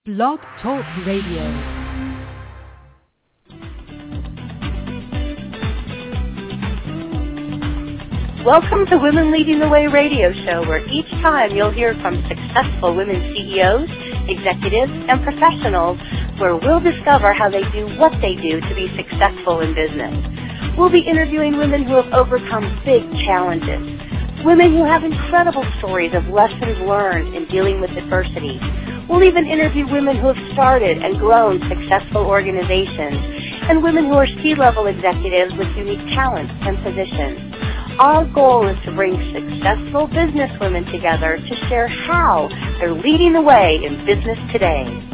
Blog Talk Radio. Welcome to Women Leading the Way radio show, where each time you'll hear from successful women CEOs, executives, and professionals, where we'll discover how they do what they do to be successful in business. We'll be interviewing women who have overcome big challenges, women who have incredible stories of lessons learned in dealing with adversity. We'll even interview women who have started and grown successful organizations, and women who are C-level executives with unique talents and positions. Our goal is to bring successful businesswomen together to share how they're leading the way in business today.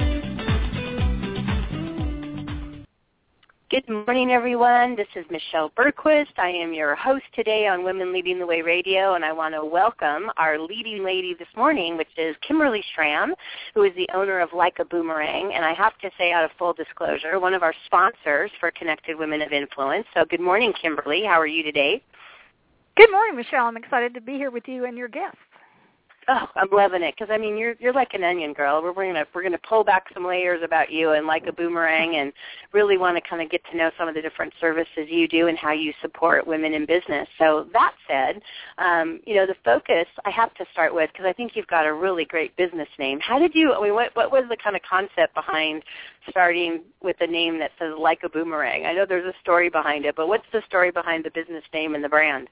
Good morning, everyone. This is Michelle Bergquist. I am your host today on Women Leading the Way Radio, and I want to welcome our leading lady this morning, which is Kimberly Schramm, who is the owner of Like a Boomerang, and I have to say, out of full disclosure, one of our sponsors for Connected Women of Influence. So good morning, Kimberly. How are you today? Good morning, Michelle. I'm excited to be here with you and your guests. Oh, I'm loving it because I mean you're like an onion, girl. We're gonna pull back some layers about you and Like a Boomerang, and really want to kind of get to know some of the different services you do and how you support women in business. So that said, the focus I have to start with, because I think you've got a really great business name. How did you? I mean, what was the kind of concept behind starting with a name that says Like a Boomerang? I know there's a story behind it, but what's the story behind the business name and the brand?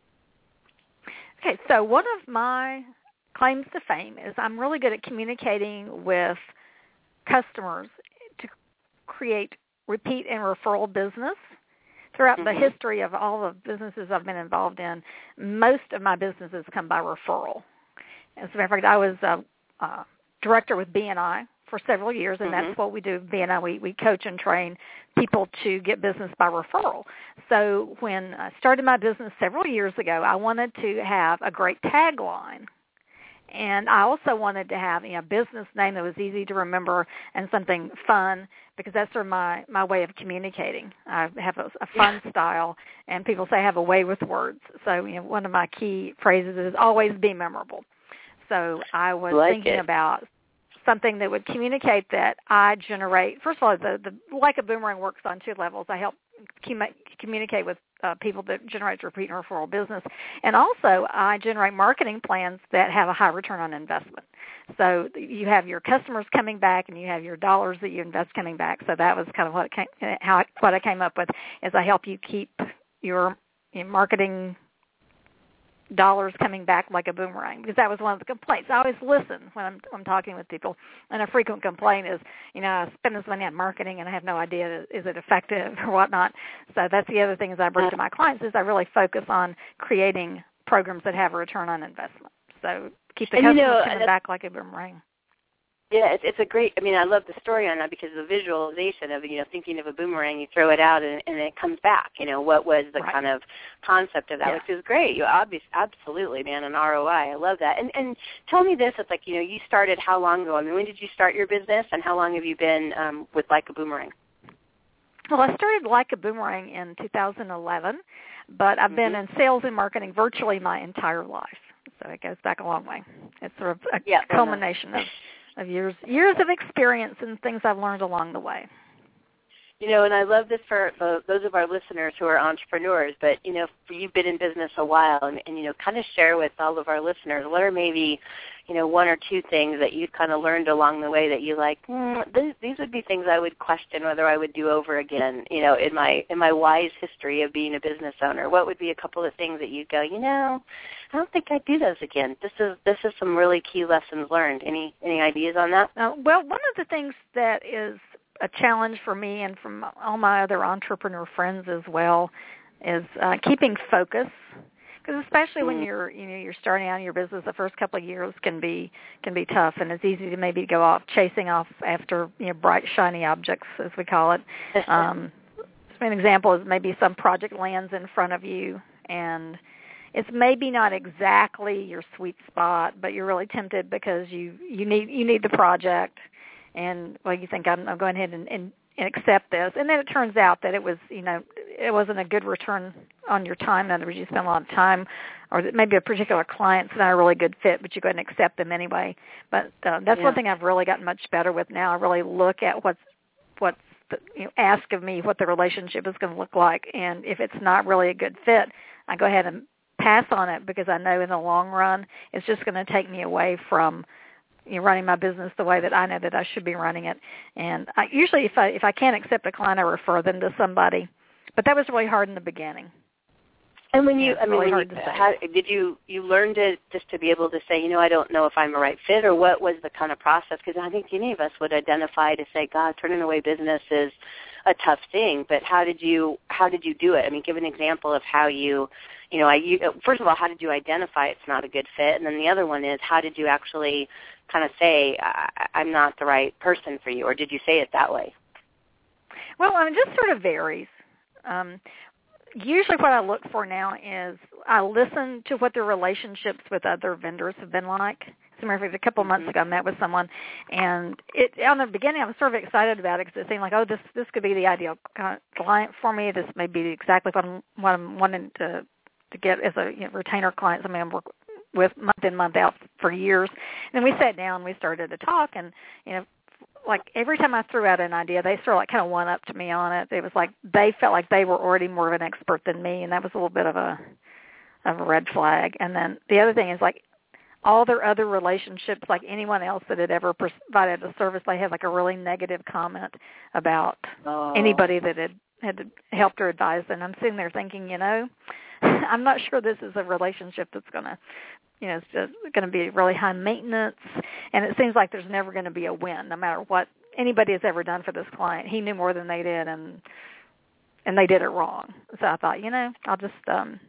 Okay, so one of my claims to fame is I'm really good at communicating with customers to create repeat and referral business. Throughout the history of all the businesses I've been involved in, most of my businesses come by referral. As a matter of fact, I was a director with BNI for several years, and that's what we do. BNI, we coach and train people to get business by referral. So when I started my business several years ago, I wanted to have a great tagline. And I also wanted to have a business name that was easy to remember and something fun, because that's sort of my way of communicating. I have a fun style, and people say I have a way with words. So one of my key phrases is always be memorable. So I was thinking about something that would communicate that I generate. First of all, the Like a Boomerang works on two levels. I help communicate with people that generate repeat and referral business, and also I generate marketing plans that have a high return on investment. So you have your customers coming back, and you have your dollars that you invest coming back. So that was kind of what I came up with, is I help you keep your marketing dollars coming back like a boomerang, because that was one of the complaints. I always listen when I'm talking with people, and a frequent complaint is, I spend this money on marketing and I have no idea is it effective or whatnot. So that's the other thing is I bring to my clients is I really focus on creating programs that have a return on investment. So keep the customers coming back like a boomerang. Yeah, it's a great, I love the story on that, because the visualization of, thinking of a boomerang, you throw it out and it comes back. What was the kind of concept of that, which is great. You absolutely, man, an ROI. I love that. And tell me this, it's like, you started how long ago? When did you start your business, and how long have you been with Like a Boomerang? Well, I started Like a Boomerang in 2011, but I've been in sales and marketing virtually my entire life. So it goes back a long way. It's sort of a culmination of years of experience and things I've learned along the way. And I love this for those of our listeners who are entrepreneurs, but, you've been in business a while, and kind of share with all of our listeners, what are maybe, one or two things that you've kind of learned along the way that you like, these would be things I would question whether I would do over again, in my wise history of being a business owner. What would be a couple of things that you'd go, I don't think I'd do those again. This is some really key lessons learned. Any ideas on that? Well, one of the things that is a challenge for me and from all my other entrepreneur friends as well is keeping focus, because especially when you're starting out in your business, the first couple of years can be tough, and it's easy to maybe go off chasing off after bright shiny objects, as we call it. An example is maybe some project lands in front of you, and it's maybe not exactly your sweet spot, but you're really tempted because you need the project. And, you think I'm going ahead and accept this. And then it turns out that it was, it wasn't a good return on your time. In other words, you spent a lot of time, or that maybe a particular client's not a really good fit, but you go ahead and accept them anyway. But that's one thing I've really gotten much better with now. I really look at what's ask of me what the relationship is going to look like, and if it's not really a good fit, I go ahead and pass on it, because I know in the long run it's just going to take me away from running my business the way that I know that I should be running it. And I, usually if I can't accept a client, I refer them to somebody. But that was really hard in the beginning. And when you, did you learn to just to be able to say, I don't know if I'm a right fit, or what was the kind of process? Because I think any of us would identify to say, God, turning away business is a tough thing. But how did you do it? I mean, give an example of how first of all, how did you identify it's not a good fit? And then the other one is, how did you actually kind of say, I'm not the right person for you, or did you say it that way? Well, it just sort of varies. Usually what I look for now is I listen to what their relationships with other vendors have been like. As a matter of fact, a couple of months ago I met with someone, and on the beginning I was sort of excited about it, because it seemed like, this could be the ideal client for me. This may be exactly what I'm wanting to get as a retainer client, somebody I'm working with month in, month out for years. And we sat down, we started to talk, and like every time I threw out an idea, they sort of like kind of one up to me on it. It was like they felt like they were already more of an expert than me, and that was a little bit of a red flag. And then the other thing is, like, all their other relationships, like anyone else that had ever provided a service, they had like a really negative comment about anybody that had helped or advised. And I'm sitting there thinking, I'm not sure this is a relationship that's going to, it's just going to be really high maintenance, and it seems like there's never going to be a win, no matter what anybody has ever done for this client. He knew more than they did, and they did it wrong. So I thought, I'll just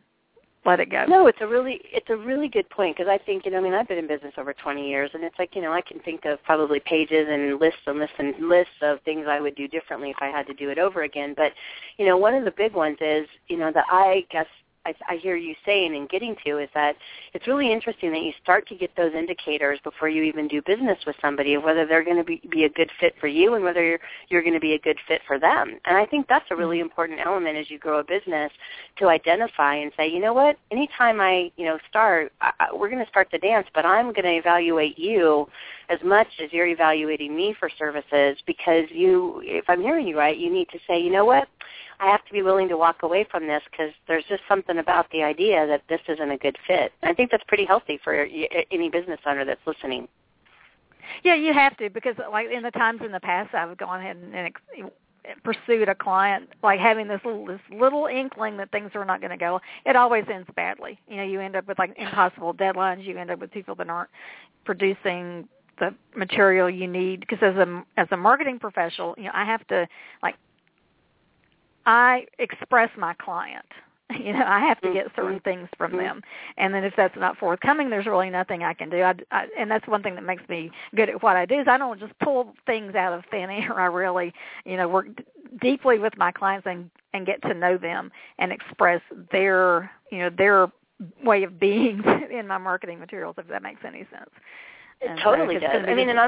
let it go. No, it's a really good point, because I think, I've been in business over 20 years, and it's like, I can think of probably pages and lists and lists and lists of things I would do differently if I had to do it over again. But, one of the big ones is, that I guess I hear you saying and getting to is that it's really interesting that you start to get those indicators before you even do business with somebody of whether they're going to be a good fit for you and whether you're going to be a good fit for them. And I think that's a really important element as you grow a business, to identify and say, you know what, anytime I start, we're going to start the dance, but I'm going to evaluate you as much as you're evaluating me for services, because if I'm hearing you right, you need to say, you know what, I have to be willing to walk away from this, because there's just something about the idea that this isn't a good fit. And I think that's pretty healthy for any business owner that's listening. Yeah, you have to, because like in the times in the past, I've gone ahead and pursued a client, like having this little inkling that things are not going to go. It always ends badly. You end up with like impossible deadlines. You end up with people that aren't producing the material you need, because as a marketing professional, I have to I express my client. I have to get certain things from them. And then if that's not forthcoming, there's really nothing I can do. And that's one thing that makes me good at what I do, is I don't just pull things out of thin air. I really, work deeply with my clients and get to know them and express their way of being in my marketing materials, if that makes any sense. It totally does.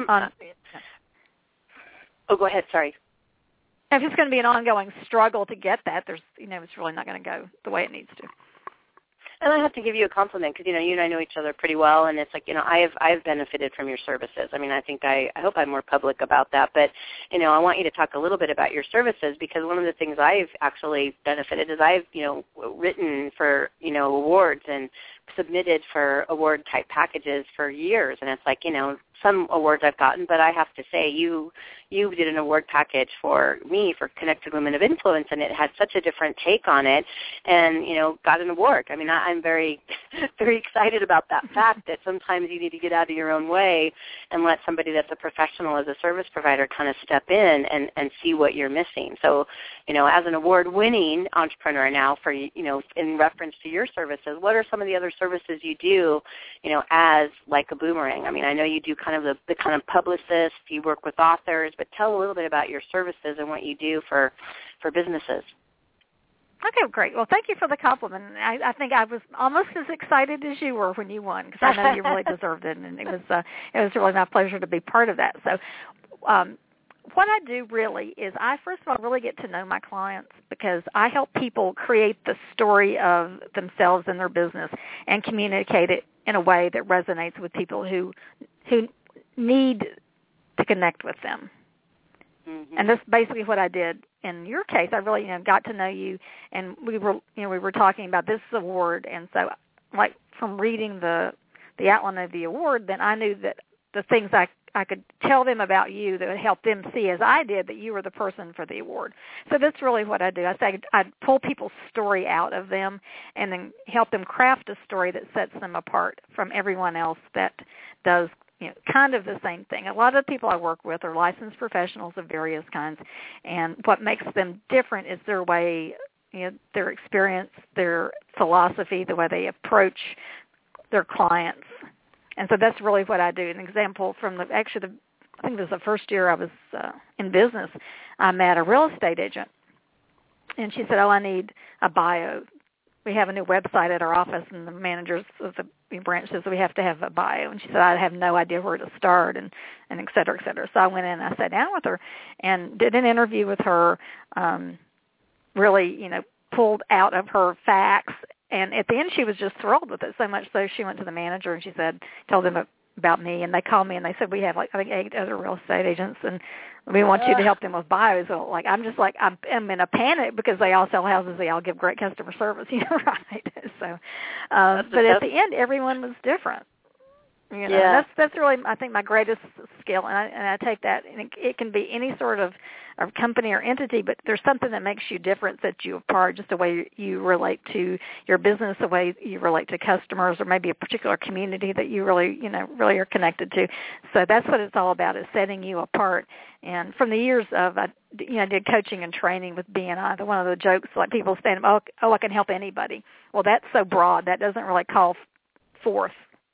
Go ahead. Sorry. If it's going to be an ongoing struggle to get that, it's really not going to go the way it needs to. And I have to give you a compliment, because, you and I know each other pretty well, and it's like, I've benefited from your services. I think I hope I'm more public about that, but, I want you to talk a little bit about your services, because one of the things I've actually benefited is I've, written for, awards and submitted for award-type packages for years, and it's like, some awards I've gotten, but I have to say you did an award package for me for Connected Women of Influence, and it had such a different take on it, and, got an award. I'm very, very excited about that fact that sometimes you need to get out of your own way and let somebody that's a professional as a service provider kind of step in and see what you're missing. So, as an award-winning entrepreneur now for, in reference to your services, what are some of the other services you do, as like a Boomerang? I know you do kind of the kind of publicist, you work with authors, but tell a little bit about your services and what you do for businesses. Okay, great. Well, thank you for the compliment. I think I was almost as excited as you were when you won, because I know you really deserved it, and it was really my pleasure to be part of that. So what what I do really is I, first of all, really get to know my clients because I help people create the story of themselves and their business and communicate it in a way that resonates with people who need to connect with them. Mm-hmm. And that's basically what I did in your case. I really, got to know you, and we were talking about this award, and so like from reading the outline of the award, then I knew that the things I could tell them about you that would help them see, as I did, that you were the person for the award. So that's really what I do. I'd pull people's story out of them and then help them craft a story that sets them apart from everyone else that does kind of the same thing. A lot of the people I work with are licensed professionals of various kinds, and what makes them different is their way, their experience, their philosophy, the way they approach their clients. And so that's really what I do. An example from I think it was the first year I was in business, I met a real estate agent, and she said, I need a bio. We have a new website at our office, and the managers of the branch says we have to have a bio. And she said, I have no idea where to start, and et cetera, et cetera. So I went in and I sat down with her and did an interview with her, really, pulled out of her facts. And at the end, she was just thrilled with it, so much so she went to the manager and she told them about me, and they called me and they said, we have, I think 8 other real estate agents, and we want you to help them with bios. So, I'm in a panic because they all sell houses. They all give great customer service, right? So, but at the end, everyone was different. That's really, I think, my greatest skill, and I take that, and it can be any sort of company or entity, but there's something that makes you different, sets you apart, just the way you relate to your business, the way you relate to customers, or maybe a particular community that you really are connected to. So that's what it's all about, is setting you apart. And from the years of, I did coaching and training with BNI, one of the jokes, like people stand up, I can help anybody. Well, that's so broad, that doesn't really call forth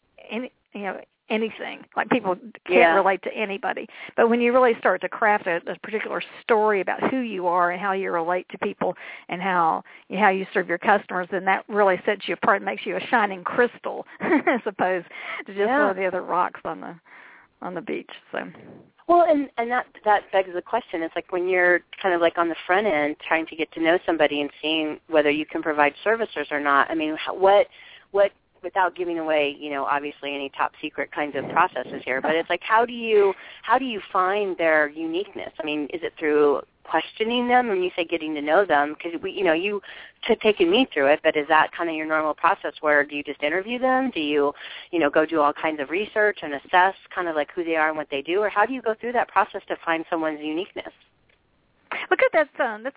anything. Like, people can't relate to anybody. But when you really start to craft a particular story about who you are and how you relate to people and how you serve your customers, then that really sets you apart and makes you a shining crystal as opposed to just one of the other rocks on the beach. So. Well, and that begs the question. It's like when you're kind of like on the front end trying to get to know somebody and seeing whether you can provide services or not. I mean, what without giving away, obviously any top secret kinds of processes here, but it's like, how do you find their uniqueness? I mean, is it through questioning them? When you say getting to know them, because you taken me through it, but is that kind of your normal process, where do you just interview them? Do you, go do all kinds of research and assess kind of like who they are and what they do, or how do you go through that process to find someone's uniqueness? Look, that's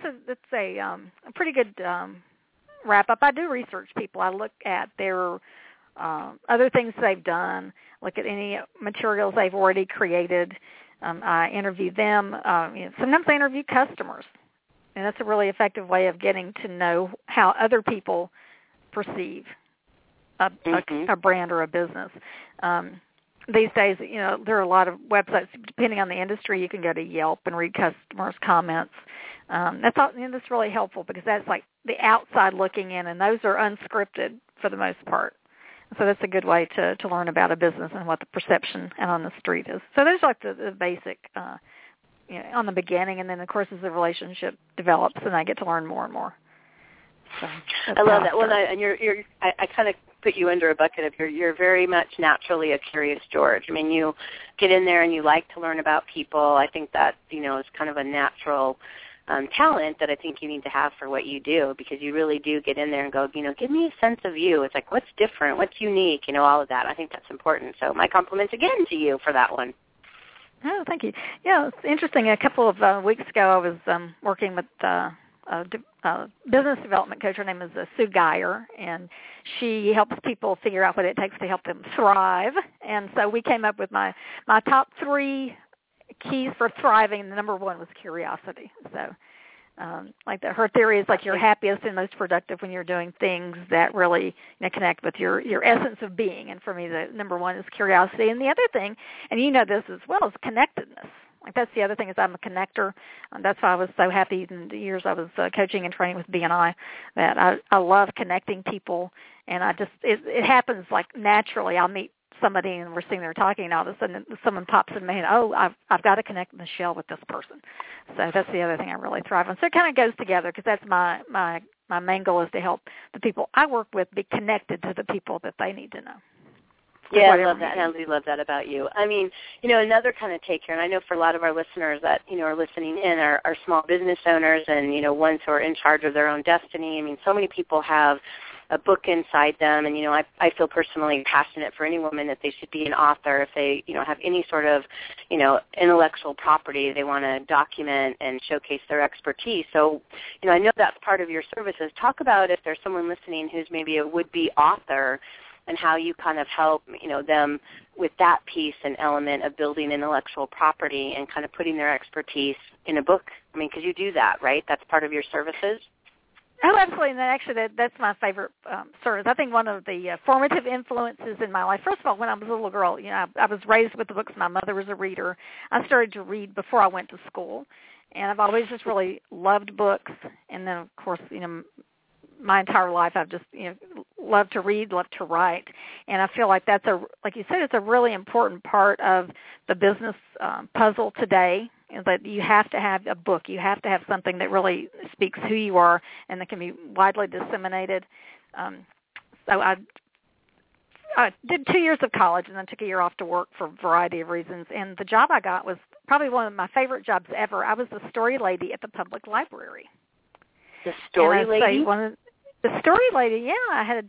a pretty good wrap up. I do research people. I look at their other things they've done, look at any materials they've already created. I interview them. Sometimes I interview customers, and that's a really effective way of getting to know how other people perceive a brand or a business. These days, there are a lot of websites, depending on the industry. You can go to Yelp and read customers' comments. That's really helpful, because that's like the outside looking in, and those are unscripted for the most part. So that's a good way to learn about a business and what the perception out on the street is. So there's like the basic, on the beginning, and then of course as the relationship develops, and I get to learn more and more. So I love that. Well, and I kind of put you under a bucket of you're very much naturally a curious George. I mean, you get in there and you like to learn about people. I think that is kind of a natural talent that I think you need to have for what you do, because you really do get in there and go, give me a sense of you. It's like, what's different, what's unique, all of that. I think that's important. So my compliments again to you for that one. Oh, thank you. Yeah, it's interesting. A couple of weeks ago, I was working with a business development coach. Her name is Sue Geyer, and she helps people figure out what it takes to help them thrive. And so we came up with my top 3 keys for thriving, and the number 1 was curiosity. So her theory is like you're happiest and most productive when you're doing things that really connect with your essence of being. And for me, the number 1 is curiosity. And the other thing, and you know this as well, is connectedness. Like, that's the other thing, is I'm a connector. That's why I was so happy in the years I was coaching and training with BNI, that I love connecting people. And it happens like naturally. I'll meet somebody and we're sitting there talking, and all of a sudden someone pops in my head, oh, I've got to connect Michelle with this person. So that's the other thing I really thrive on. So it kind of goes together because that's my main goal is to help the people I work with be connected to the people that they need to know. Yeah, I love that. And I really love that about you. I mean, another kind of take here, and I know for a lot of our listeners that, are listening in are small business owners and, ones who are in charge of their own destiny. I mean, so many people have a book inside them, and, I feel personally passionate for any woman that they should be an author if they, have any sort of, intellectual property they want to document and showcase their expertise. So, I know that's part of your services. Talk about if there's someone listening who's maybe a would-be author and how you kind of help, them with that piece and element of building intellectual property and kind of putting their expertise in a book. I mean, because you do that, right? That's part of your services? Oh, absolutely. And that's my favorite service. I think one of the formative influences in my life, first of all, when I was a little girl, I was raised with the books. My mother was a reader. I started to read before I went to school. And I've always just really loved books. And then, of course, my entire life I've just, loved to read, loved to write. And I feel like that's like you said, it's a really important part of the business puzzle today, that you have to have a book. You have to have something that really speaks who you are and that can be widely disseminated. So I did 2 years of college and then took a year off to work for a variety of reasons. And the job I got was probably one of my favorite jobs ever. I was the story lady at the public library. The story lady? The story lady, yeah.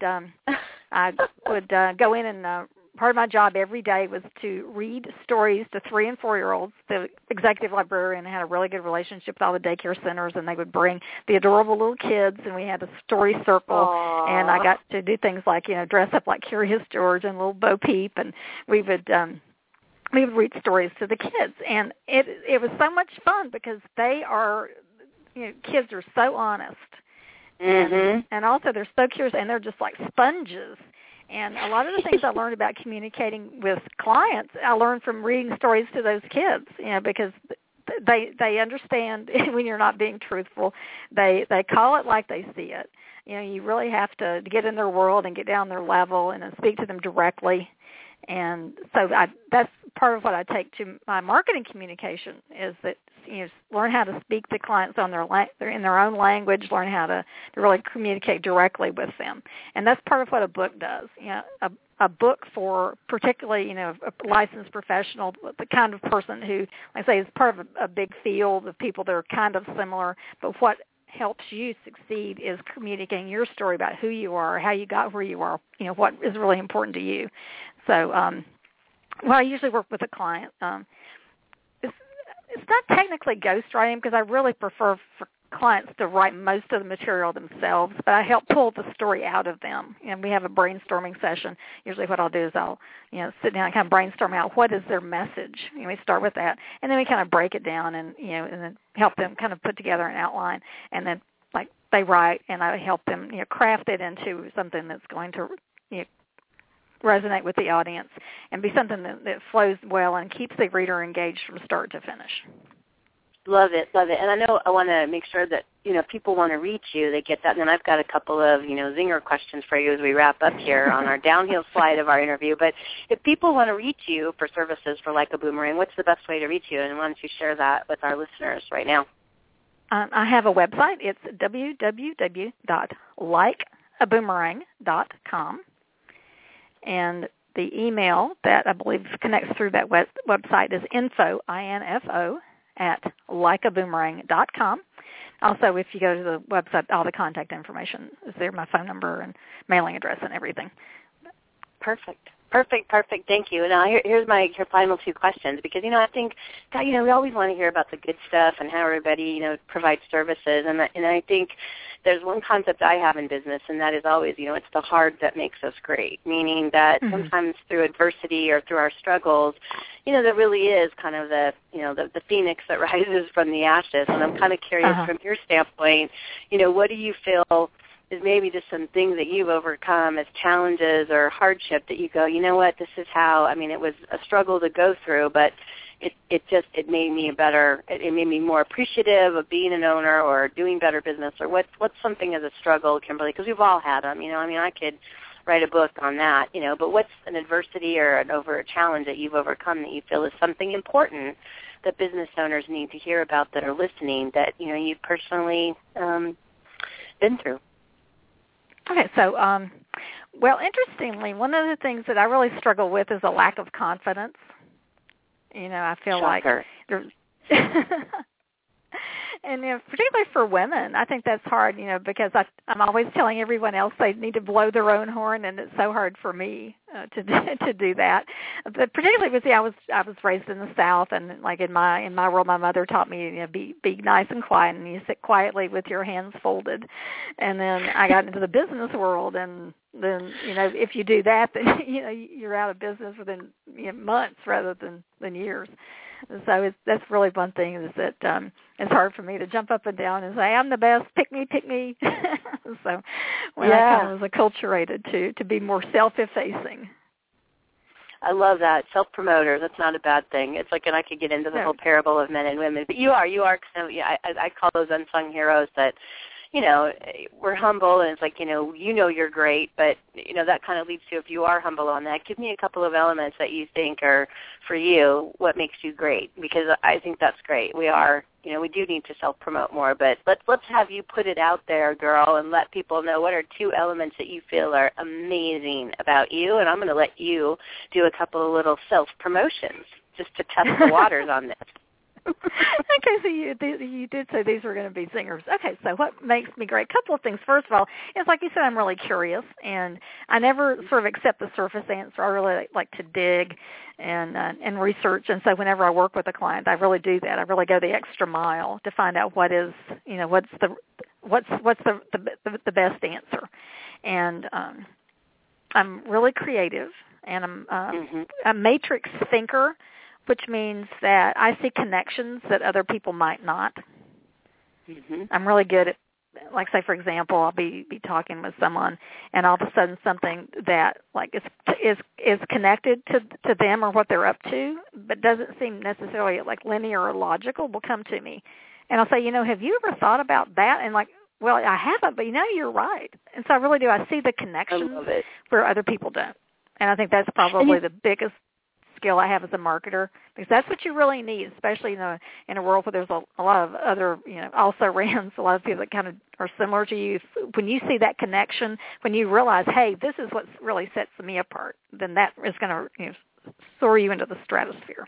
I would go in and part of my job every day was to read stories to 3- and 4-year-olds. The executive librarian had a really good relationship with all the daycare centers, and they would bring the adorable little kids, and we had a story circle. Aww. And I got to do things like, dress up like Curious George and Little Bo Peep, and we would read stories to the kids. And it was so much fun because they are, kids are so honest. Mm-hmm. And also they're so curious, and they're just like sponges. And a lot of the things I learned about communicating with clients, I learned from reading stories to those kids, because they understand when you're not being truthful. They call it like they see it. You really have to get in their world and get down their level and speak to them directly. And so that's part of what I take to my marketing communication is that learn how to speak to clients on in their own language, learn how to really communicate directly with them. And that's part of what a book does. A book for particularly, a licensed professional, the kind of person who, like I say, is part of a big field of people that are kind of similar, but what helps you succeed is communicating your story about who you are, how you got where you are, what is really important to you. So, I usually work with a client. It's not technically ghostwriting because I really prefer for clients to write most of the material themselves, but I help pull the story out of them. And we have a brainstorming session. Usually what I'll do is I'll, sit down and kind of brainstorm out what is their message. We start with that, and then we kind of break it down and, and then help them kind of put together an outline. And then, like, they write, and I help them, craft it into something that's going to, resonate with the audience and be something that flows well and keeps the reader engaged from start to finish. Love it, love it. And I know I want to make sure that, if people want to reach you, they get that. And then I've got a couple of, zinger questions for you as we wrap up here on our downhill slide of our interview. But if people want to reach you for services for Like a Boomerang, what's the best way to reach you? And why don't you share that with our listeners right now? I have a website. It's www.likeaboomerang.com. And the email that I believe connects through that website is info, I-N-F-O, at likeaboomerang.com. Also, if you go to the website, all the contact information is there, my phone number and mailing address and everything. Perfect. Thank you. Now, here's your final two questions because, I think, God, we always want to hear about the good stuff and how everybody, provides services. And I think there's one concept I have in business, and that is always, it's the hard that makes us great, meaning that sometimes through adversity or through our struggles, there really is kind of the phoenix that rises from the ashes. And I'm kind of curious from your standpoint, what do you feel is maybe just some things that you've overcome as challenges or hardship that you go, this is how, it was a struggle to go through, but it made me it made me more appreciative of being an owner or doing better business, or what's something as a struggle, Kimberly, because we've all had them, I could write a book on that, but what's an adversity or a challenge that you've overcome that you feel is something important that business owners need to hear about that are listening that, you've personally been through? Okay, so, well, interestingly, one of the things that I really struggle with is a lack of confidence. I feel Shocker. like there's and particularly for women, I think that's hard, because I'm always telling everyone else they need to blow their own horn, and it's so hard for me to do that. But particularly with I was raised in the South, and like in my world, my mother taught me be nice and quiet, and you sit quietly with your hands folded. And then I got into the business world, and then if you do that, then you're out of business within months rather than years. So that's really one thing is that it's hard for me to jump up and down and say, I'm the best, pick me. So I kind of was acculturated to be more self-effacing. I love that. Self-promoter, that's not a bad thing. It's like, and I could get into the whole parable of men and women, but you are, I call those unsung heroes that, we're humble, and it's like, you're great, but, that kind of leads to, if you are humble on that, give me a couple of elements that you think are, for you, what makes you great, because I think that's great. We are, we do need to self-promote more, but let's have you put it out there, girl, and let people know what are 2 elements that you feel are amazing about you, and I'm going to let you do a couple of little self-promotions just to test the waters on this. Okay, so you did say these were going to be zingers. Okay, so what makes me great? A couple of things. First of all, it's like you said, I'm really curious, and I never sort of accept the surface answer. I really like to dig and research, and so whenever I work with a client, I really do that. I really go the extra mile to find out what is, what's the best answer, and I'm really creative, and I'm a matrix thinker, which means that I see connections that other people might not. Mm-hmm. I'm really good at, like, say, for example, I'll be talking with someone, and all of a sudden something that, like, is connected to them or what they're up to, but doesn't seem necessarily, like, linear or logical, will come to me. And I'll say, have you ever thought about that? And, like, well, I haven't, but, you're right. And so I really do. I see the connections where other people don't. And I think that's probably the biggest skill I have as a marketer, because that's what you really need, especially in a world where there's a lot of other, also rans, a lot of people that kind of are similar to you. When you see that connection, when you realize, hey, this is what really sets me apart, then that is going to soar you into the stratosphere.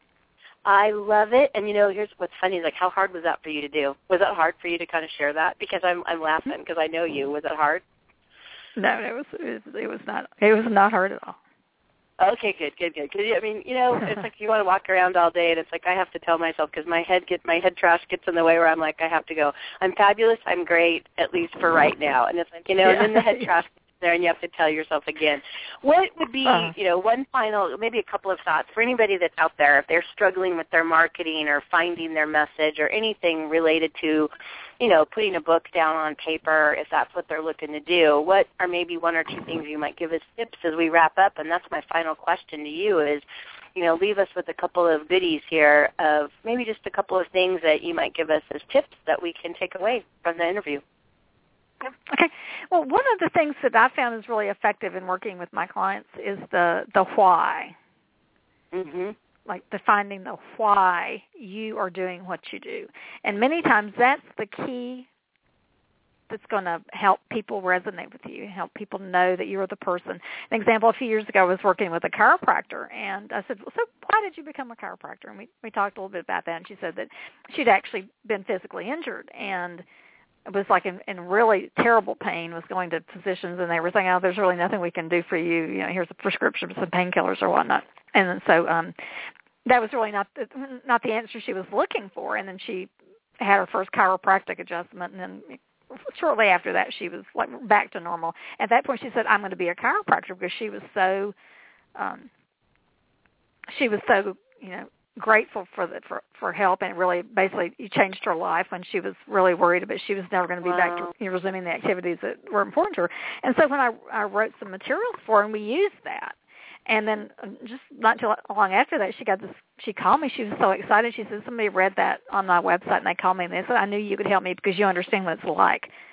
I love it. And, here's what's funny is, like, how hard was that for you to do? Was it hard for you to kind of share that? Because I'm laughing because I know you. Was it hard? No, it was not. It was not hard at all. Okay, good. Because, it's like you want to walk around all day, and it's like I have to tell myself, because my head trash gets in the way, where I'm like, I have to go, I'm fabulous, I'm great, at least for right now. And it's like, and then the head trash gets there, and you have to tell yourself again. What would be, one final, maybe a couple of thoughts for anybody that's out there, if they're struggling with their marketing or finding their message or anything related to, putting a book down on paper, if that's what they're looking to do, what are maybe 1 or 2 things you might give us tips as we wrap up? And that's my final question to you is, leave us with a couple of goodies here of maybe just a couple of things that you might give us as tips that we can take away from the interview. Okay. Well, one of the things that I found is really effective in working with my clients is the why. Mm-hmm. Like defining the why you are doing what you do. And many times that's the key that's going to help people resonate with you, help people know that you're the person. An example, a few years ago, I was working with a chiropractor, and I said, well, so why did you become a chiropractor? And we talked a little bit about that, and she said that she'd actually been physically injured, and it was like in really terrible pain, was going to physicians, and they were saying, oh, there's really nothing we can do for you. Here's a prescription for some painkillers or whatnot. And then so that was really not the answer she was looking for. And then she had her first chiropractic adjustment, and then shortly after that, she was like back to normal. At that point, she said, I'm going to be a chiropractor, because she was so grateful for help, and it really basically changed her life when she was really worried about she was never going to be back to resuming the activities that were important to her. And so when I wrote some materials for her, and we used that. And then just not too long after that, she called me. She was so excited. She said, somebody read that on my website, and they called me, and they said, I knew you could help me because you understand what it's like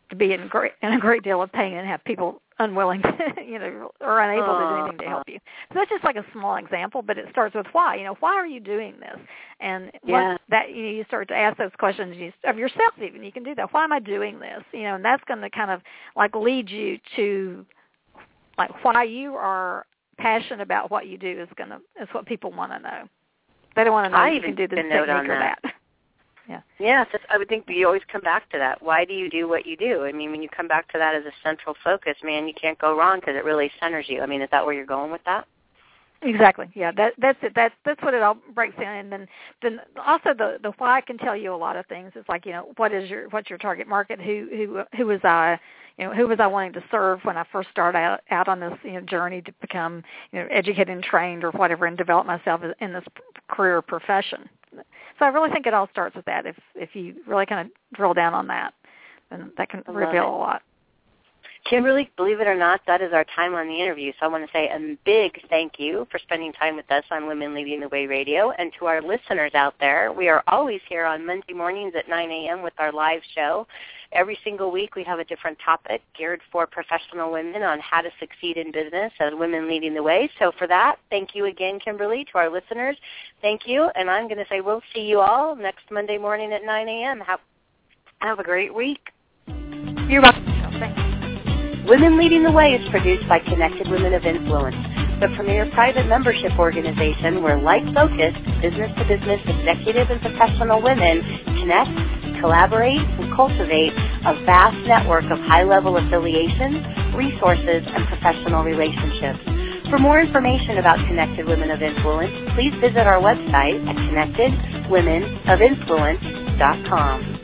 to be in a great deal of pain and have people unwilling to, or unable to do anything to help you. So that's just like a small example, but it starts with why. Why are you doing this? And once that you start to ask those questions of yourself, even you can do that. Why am I doing this? And that's going to kind of like lead you to like why you are passionate about what you do is what people want to know. They don't want to know you can do this technique or that. Yeah, I would think you always come back to that. Why do you do what you do? I mean, when you come back to that as a central focus, man, you can't go wrong because it really centers you. I mean, is that where you're going with that? Exactly. Yeah, that's it. That's what it all breaks down. And then also the why can tell you a lot of things. It's like what's your target market? Who was I? Who was I wanting to serve when I first started out on this journey to become educated and trained or whatever and develop myself in this career or profession. So I really think it all starts with that. If you really kind of drill down on that, then that can reveal a lot. Kimberly, believe it or not, that is our time on the interview. So I want to say a big thank you for spending time with us on Women Leading the Way Radio. And to our listeners out there, we are always here on Monday mornings at 9 a.m. with our live show. Every single week we have a different topic geared for professional women on how to succeed in business as women leading the way. So for that, thank you again, Kimberly. To our listeners, thank you. And I'm going to say we'll see you all next Monday morning at 9 a.m. Have a great week. You're welcome. Thanks. Women Leading the Way is produced by Connected Women of Influence, the premier private membership organization where like-focused, business-to-business executive and professional women connect, collaborate, and cultivate a vast network of high-level affiliations, resources, and professional relationships. For more information about Connected Women of Influence, please visit our website at connectedwomenofinfluence.com.